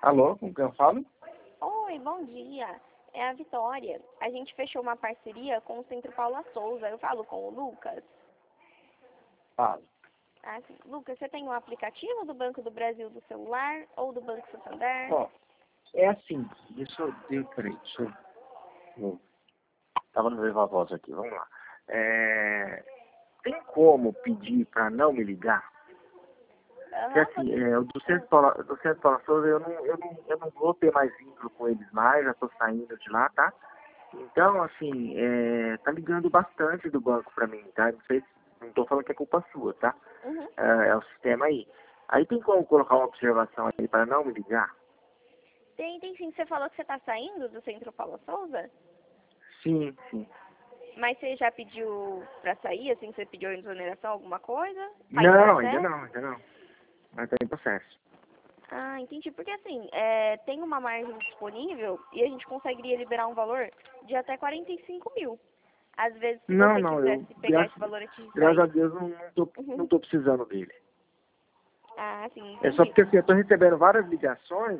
Alô, com quem eu falo? Oi, bom dia. É a Vitória. A gente fechou uma parceria com o Centro Paula Souza. Eu falo com o Lucas. Falo. Ah, sim. Lucas, você tem um aplicativo do Banco do Brasil do celular ou do Banco Santander? Ó, é assim, peraí, tava no Viva Voz aqui, vamos lá. Tem como pedir para não me ligar? Porque Aham, assim, o do Centro Paula Souza, eu não vou ter mais vínculo com eles mais, já tô saindo de lá, tá? Então, assim, tá ligando bastante do banco para mim, tá? Não sei, não tô falando que é culpa sua, tá? uhum. É o sistema aí. Aí tem como colocar uma observação aí para não me ligar? Tem sim. Você falou que você está saindo do Centro Paula Souza? Sim, sim. Mas você já pediu para sair, assim, você pediu exoneração, alguma coisa? Tá em Não, ainda processo? não, ainda não. Mas tá em processo. Ah, entendi. Porque assim, tem uma margem disponível e a gente conseguiria liberar um valor de até 45 mil. Às vezes, se Não, você não, eu, quisesse pegar esse valor antes de graças a sair. Deus, não Uhum. tô precisando dele. Ah, sim, É só entendi. porque assim, eu tô recebendo várias ligações,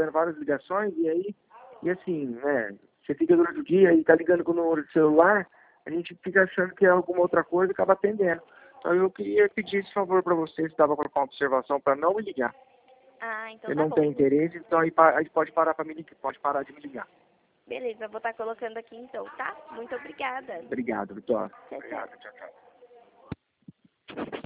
e assim, né, você fica durante o dia e tá ligando com o número de celular, a gente fica achando que é alguma outra coisa e acaba atendendo. Então eu queria pedir esse favor para você, se dava para colocar uma observação para não me ligar. Ah, então Eu tá não bom. tenho interesse, então aí pode parar para me ligar, pode parar de me ligar. Beleza, eu vou estar colocando aqui então, tá? Muito obrigada. Obrigado, Vitória. Tchau, tchau. Obrigado, tchau, tchau.